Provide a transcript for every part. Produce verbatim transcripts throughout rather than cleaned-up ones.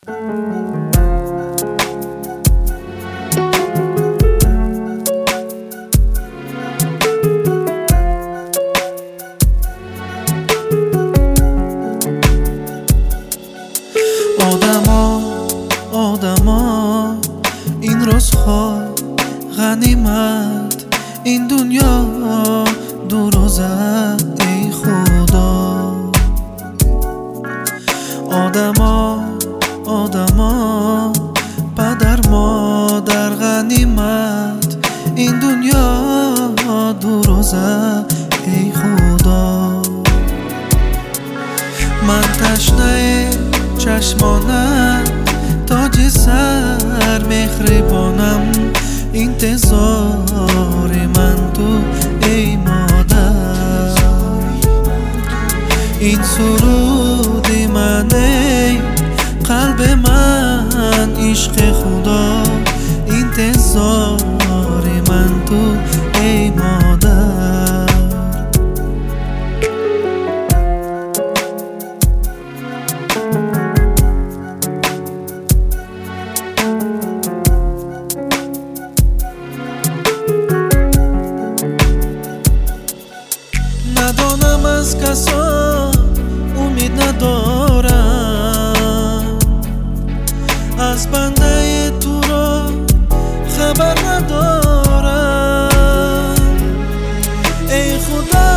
آدما آدما این روزها غنیمت، این دنیا دور و زد ای خدا. آدما آدما پدر مادر غنیمت، این دنیا دور و زد ای خدا. من تشنه چشمانت تاج سر مهربانم، انتظار من تو ای مادر. این سرود من ای قلب من عشق خدا، انتظار من تو ای مادر. ندانم از کسا امید ندارم، از بنده تو را خبر ندارم. ای خدا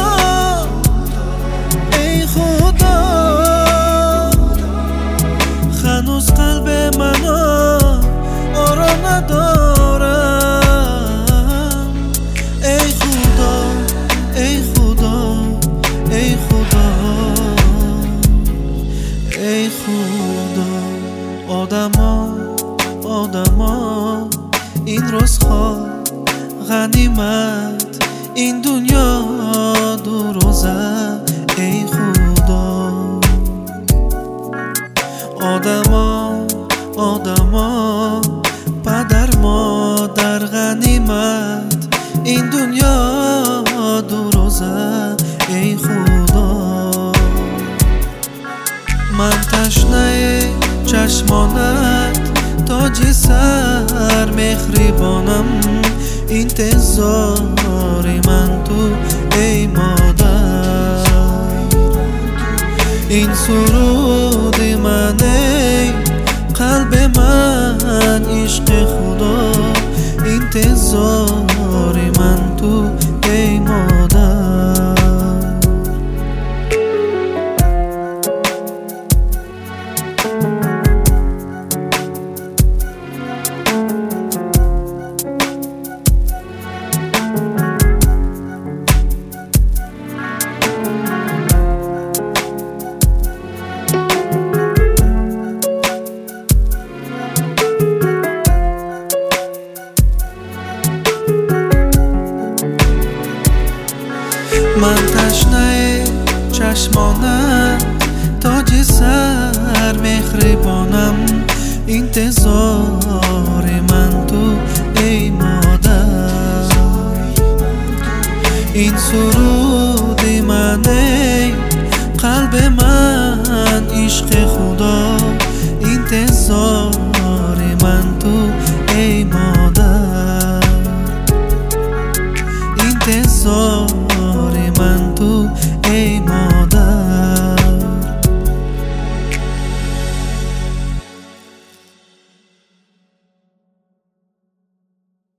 ای خدا هنوز قلب من آرام ندارم. ای خدا ای خدا ای خدا ای خدا. آدما آدما این روزها غنیمت، این دنیا دور و زد ای خدا. آدما آدما پدر مادر غنیمت، این دنیا دور و زد ای خدا. من تشنه چشمانت تاج سر مهربانم، انتظار من تو ای مادر. این سرود من ای قلب من عشق خدا، انتظار من